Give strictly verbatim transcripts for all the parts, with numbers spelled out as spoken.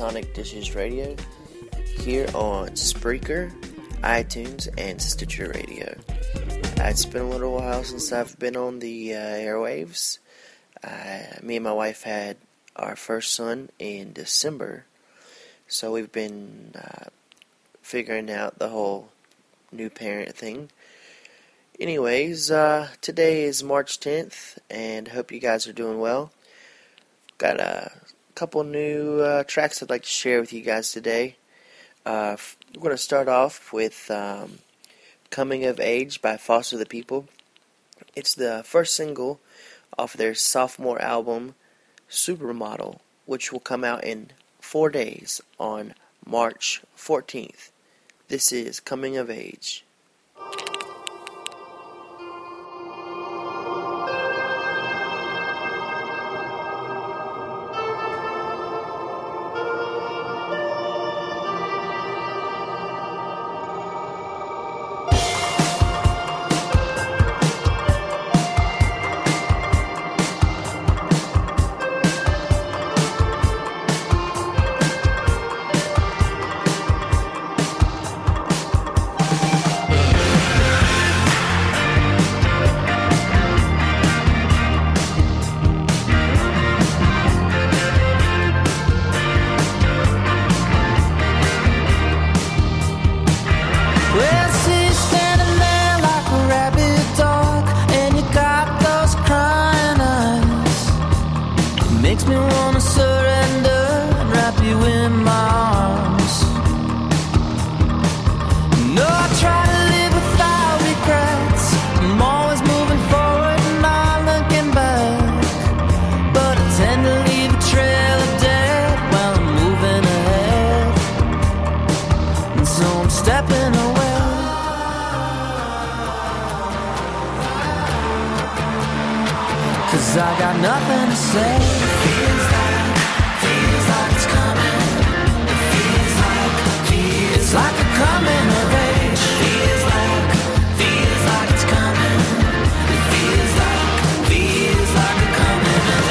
Sonic Dishes Radio here on Spreaker, iTunes, and Stitcher Radio. Uh, it's been a little while since I've been on the uh, airwaves. Uh, me and my wife had our first son in December, so we've been uh, figuring out the whole new parent thing. Anyways, uh, today is March tenth, and hope you guys are doing well. Got a couple new uh, tracks I'd like to share with you guys today. Uh, we're going to start off with um, Coming of Age by Foster the People. It's the first single off their sophomore album, Supermodel, which will come out in four days on March fourteenth. This is Coming of Age. I got nothing to say. Feels like, feels like it's coming. It feels like, feels it's like a coming of age. Feels like, feels like it's coming. It feels like, feels like a coming of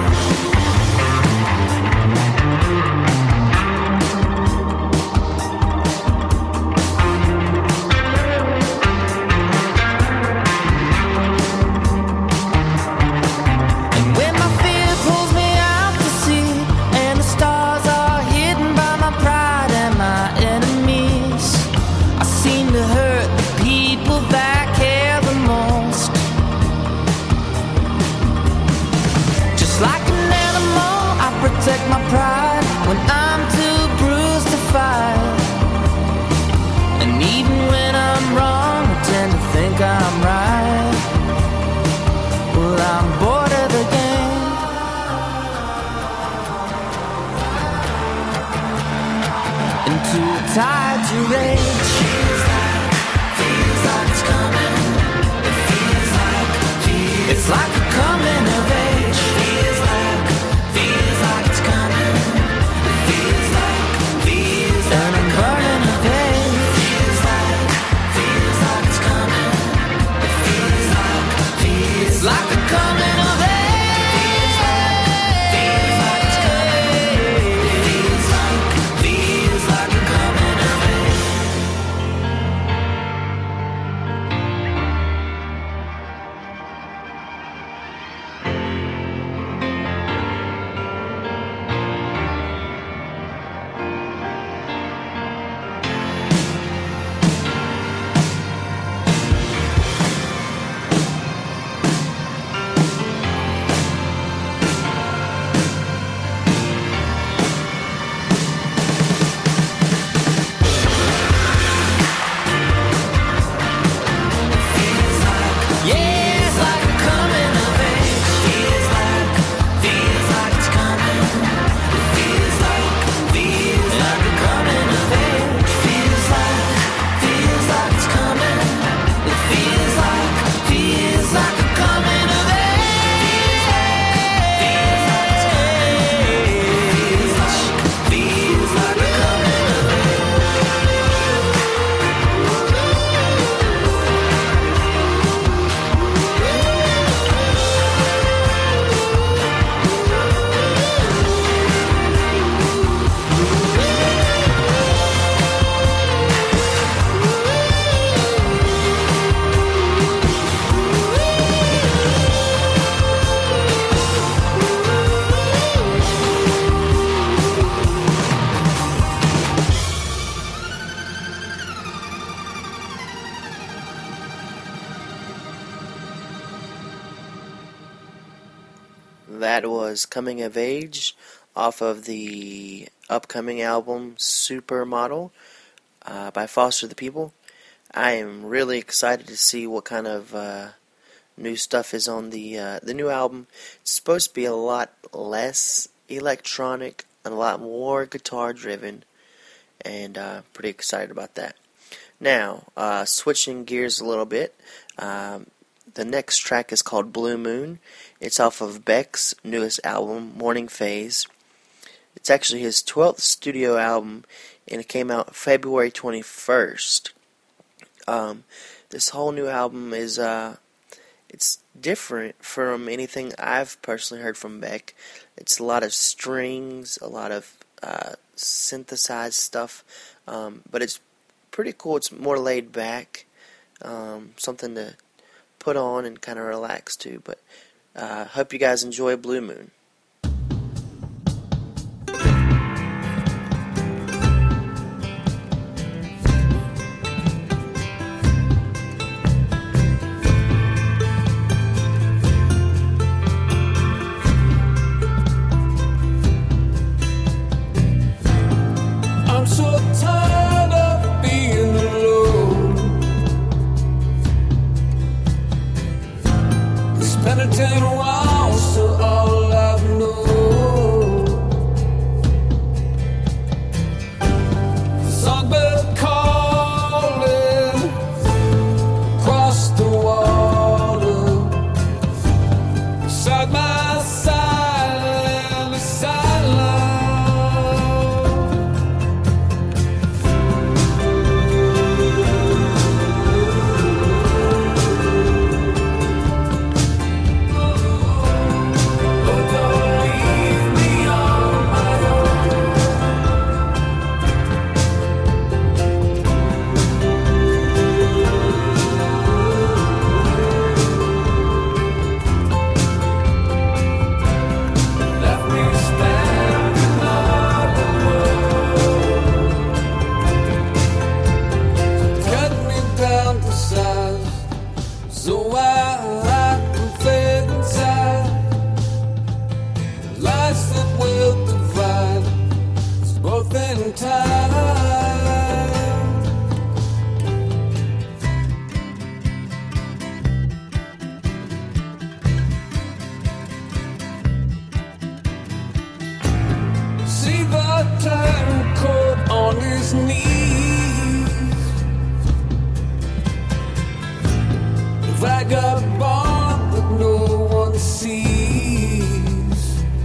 protect my pride when I'm too bruised to fight. And even when I'm wrong, I tend to think I'm right. Well, I'm bored of the game and too tired to rage. Feels like, feels like it's coming. It feels like, feels it's like a coming of age. Feels like, feels like it's coming. It feels like, feels like and I'm burning of age. Feels like, feels like it's coming. It feels like, feels it's like a coming of age. Feels like, feels like it's coming. It feels like, feels like a coming of age. That was Coming of Age off of the upcoming album Supermodel uh, by Foster the People. I am really excited to see what kind of uh, new stuff is on the uh, the new album. It's supposed to be a lot less electronic and a lot more guitar driven, and uh, pretty excited about that. Now, uh, switching gears a little bit, um, the next track is called Blue Moon. It's off of Beck's newest album, Morning Phase. It's actually his twelfth studio album, and it came out February twenty-first. Um, this whole new album is, uh, it's different from anything I've personally heard from Beck. It's a lot of strings, a lot of uh, synthesized stuff, um, but it's pretty cool. It's more laid back, um, something to put on and kind of relax to. But uh, hope you guys enjoy Blue Moon. I'm so tired of being alone. It's been a ten whiles to all I've known. Songbird calling across the water, beside my silent silence. So I, I can fade inside. Lies that will divide us both in time. See the turncoat on his knees, vagabond that no one sees.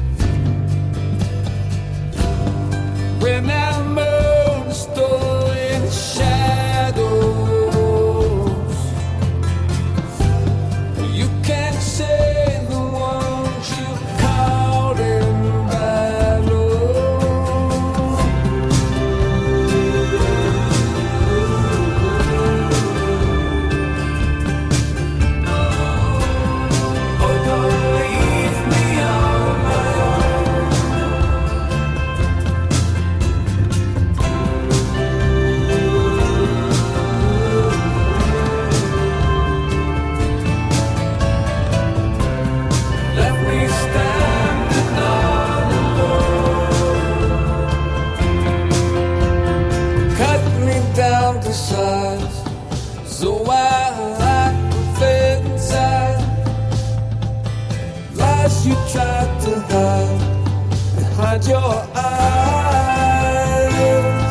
When that moon stole in the shadows, you can't say the ones you caught in battle. So I, I can fade inside. Lies you tried to hide behind your eyes.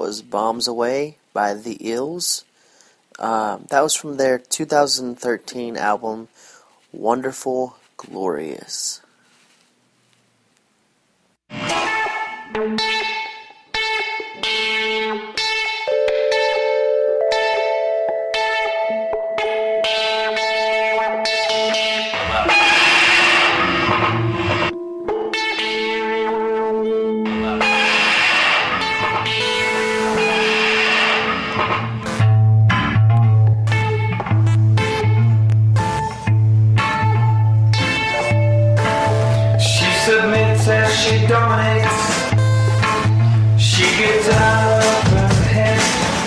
was Bombs Away by The Ills. Uh, that was from their two thousand thirteen album, Wonderful Glorious. She dominates. She gets out of her head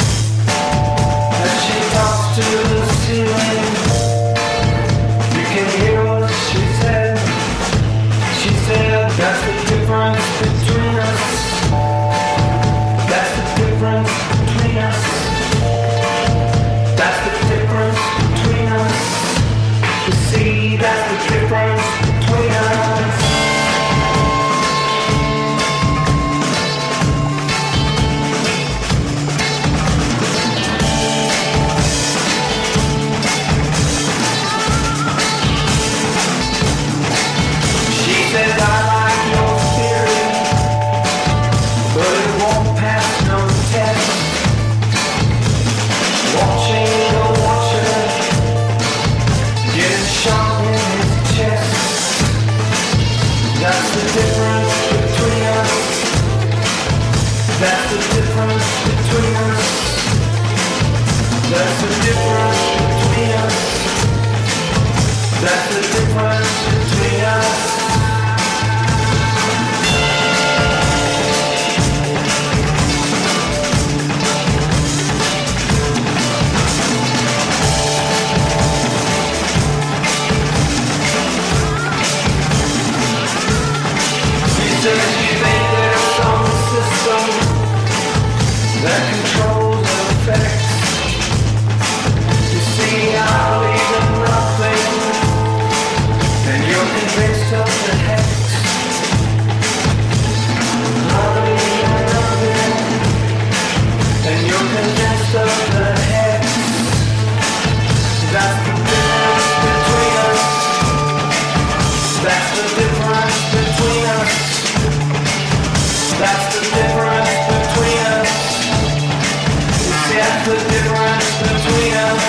as she talks to the ceiling. You can hear what she said. She said, that's the difference between us. That's the difference between us. That's the difference between us. You see, that's the difference between us. That's the difference between us. That's the difference between us. That's the difference between us. That's the difference between us. You think there's some system that controls the effects. You see, I believe in nothing, and you're convinced of the hex. I believe in nothing, and you're convinced of the hex. That's the difference between us. That's the difference between us. That's the difference between us. That's the difference between us.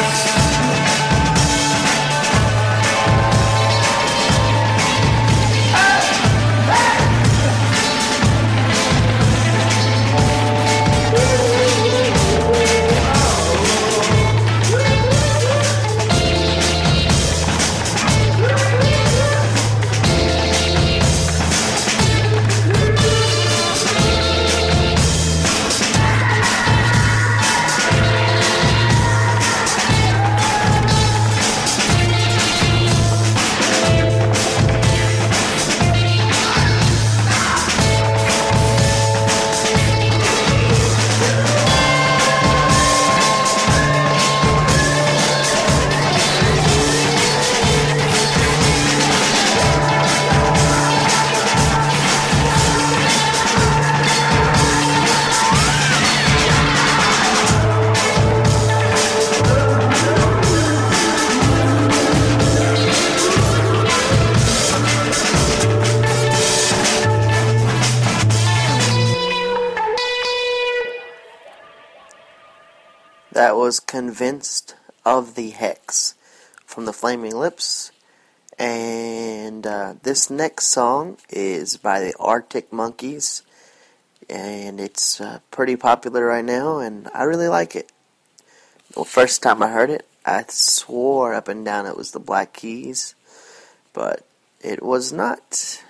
That was Convinced of the Hex from the Flaming Lips. And uh, this next song is by the Arctic Monkeys. And it's uh, pretty popular right now, and I really like it. The first time I heard it, I swore up and down it was the Black Keys. But it was not.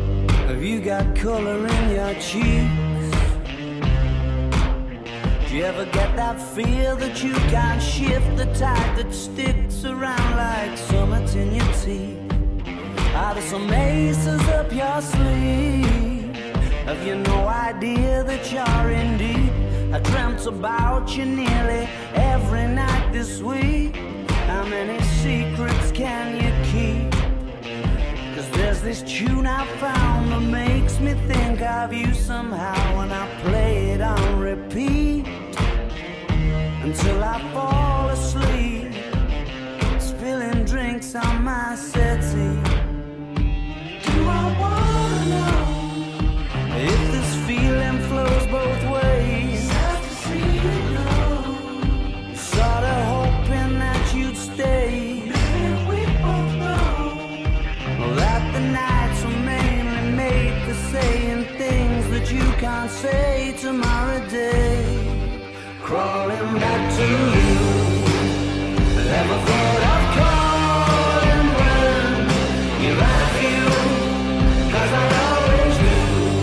Color in your cheeks. Do you ever get that feel that you can't shift, the tide that sticks around like summits in your teeth? Are there some aces up your sleeve? Have you no idea that you're in deep? I dreamt about you nearly every night this week. How many secrets can you keep? Cause there's this tune I found that makes me think of you somehow, and I play it on repeat until I fall asleep, spilling drinks on my settee. Do I wanna know if this feeling flows both ways? Sad to see you go. Sorta hoping that you'd stay. Maybe we both know that the nights were mainly made for saying things that you can't say tomorrow day. Crawling back to you. Never thought I'd calling when you're out of you, cause I always do.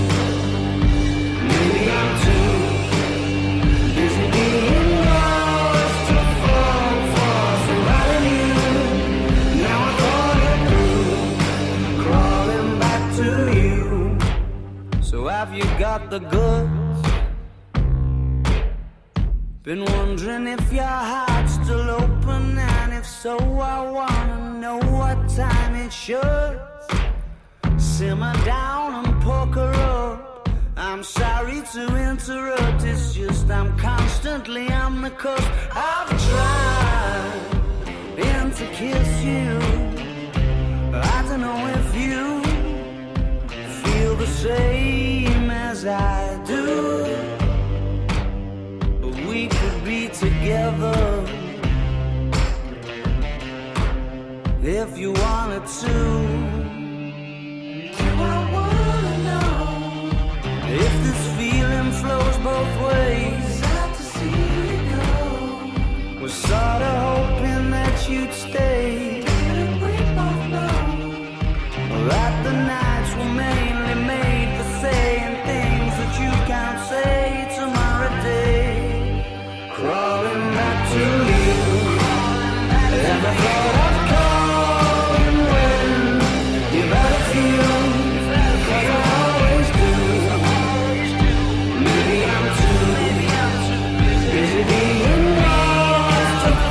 Maybe I'm too busy being lost to fall for somebody new. Now I thought it through, crawling back to you. So have you got the goods? Been wondering if your heart's still open, and if so, I wanna know what time it should. Simmer down and poker up. I'm sorry to interrupt, it's just I'm constantly on the cusp. I've tried been to kiss you. I don't know if you feel the same as I do. We could be together if you wanted to. Do I wanna know if this feeling flows both ways? Sad to see you go. Was sorta hoping that you'd stay. Didn't we both know that the nights were mainly made for saying things that you can't say tomorrow day? Crawling back to you. Never thought I'd call when you've had a few, cause I always do. Maybe I'm too busy being lost to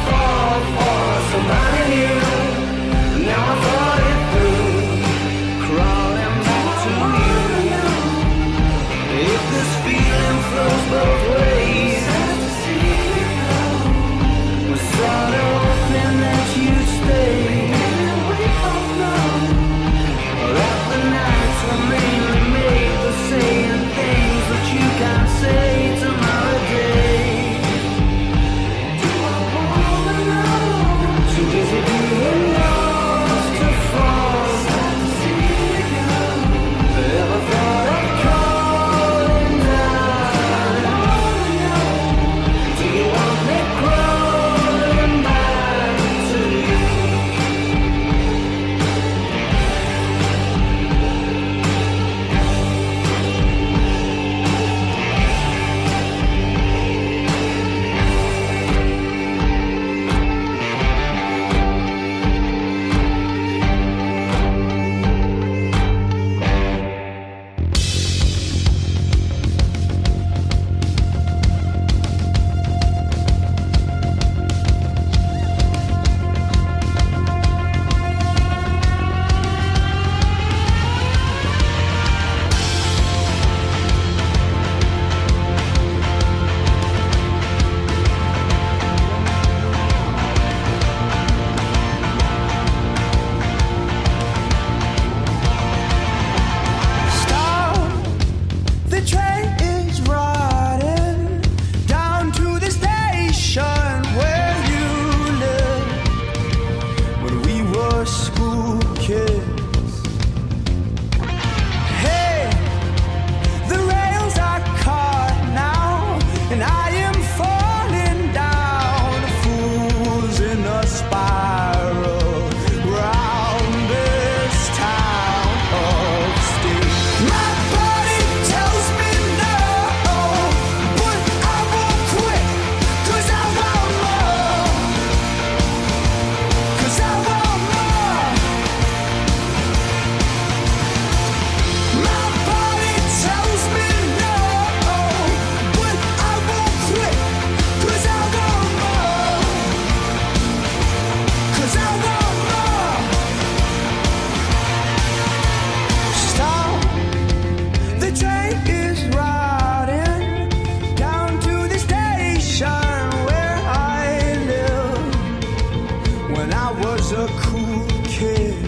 was a cool kid.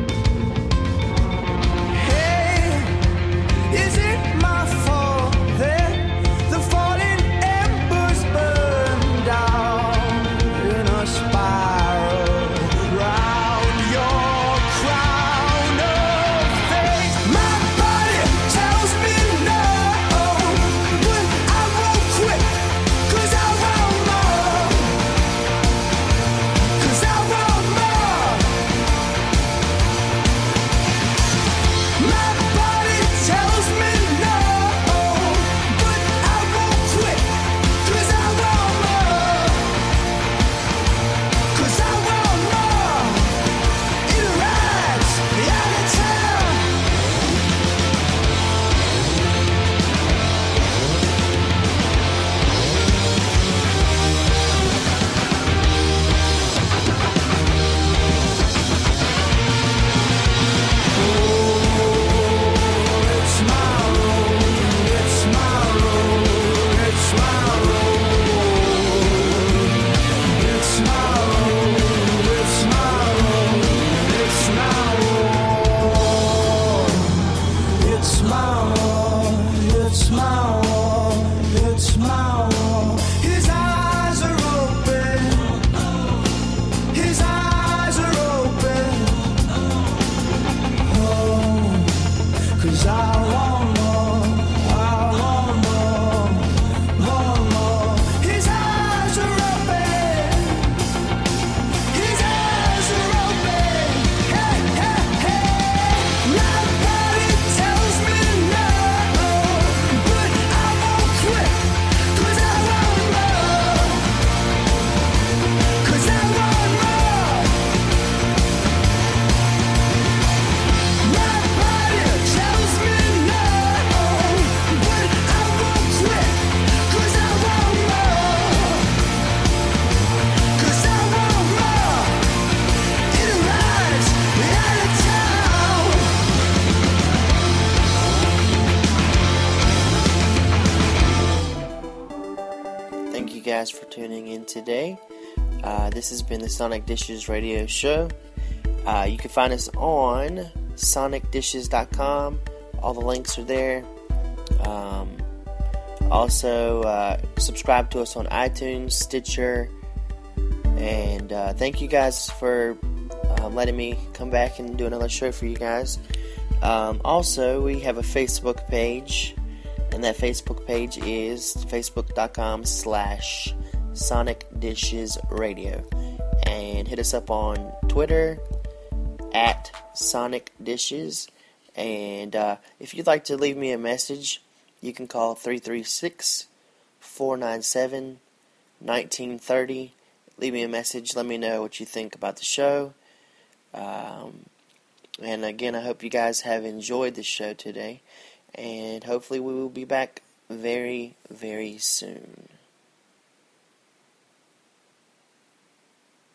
Hey, is it my fault that the falling embers burn down in a spiral round your crown of things? My body tells me no, but I won't quit, 'cause I want more, 'cause I want more. My body tells me no, but I won't quit, 'cause I want more, 'cause I want more. It rides out of town. It's my road, it's my road, it's my road. It's my road, it's my road, it's my road. It's my road, it's my road, it's my road. His eyes are open, his eyes are open. Oh, 'cause I want more, I want more, more, more. His eyes are open, his eyes are open. Hey, hey, hey. My body tells me no, but I won't quit, 'cause I want more, 'cause I want more. My body tells me no, but I won't quit, 'cause I want more, 'cause I want more. It rides out of town. Thank you guys for tuning in today. Uh, this has been the Sonic Dishes Radio Show. Uh, you can find us on sonic dishes dot com. All the links are there. Um, also, uh, subscribe to us on iTunes, Stitcher, and uh, thank you guys for um, letting me come back and do another show for you guys. Um, also, we have a Facebook page, and that Facebook page is facebook.com slash Sonic Dishes Radio. And hit us up on Twitter at Sonic Dishes. And uh, if you'd like to leave me a message, you can call three three six, four nine seven, one nine three zero. Leave me a message. Let me know what you think about the show. Um, and again, I hope you guys have enjoyed the show today. And hopefully we will be back very, very soon.